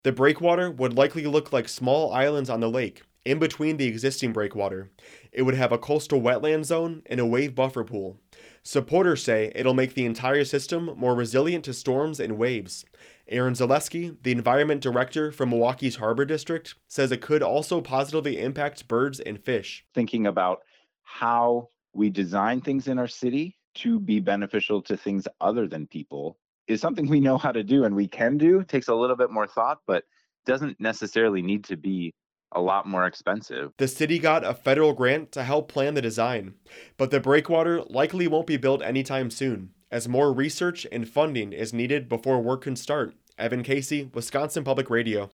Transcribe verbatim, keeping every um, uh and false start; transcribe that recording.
The breakwater would likely look like small islands on the lake, in between the existing breakwater. It would have a coastal wetland zone and a wave buffer pool. Supporters say it'll make the entire system more resilient to storms and waves. Aaron Zaleski, the environment director for Milwaukee's Harbor District, says it could also positively impact birds and fish. Thinking about how we design things in our city to be beneficial to things other than people is something we know how to do and we can do. It takes a little bit more thought, but doesn't necessarily need to be a lot more expensive. The city got a federal grant to help plan the design, but the breakwater likely won't be built anytime soon, as more research and funding is needed before work can start. Evan Casey, Wisconsin Public Radio.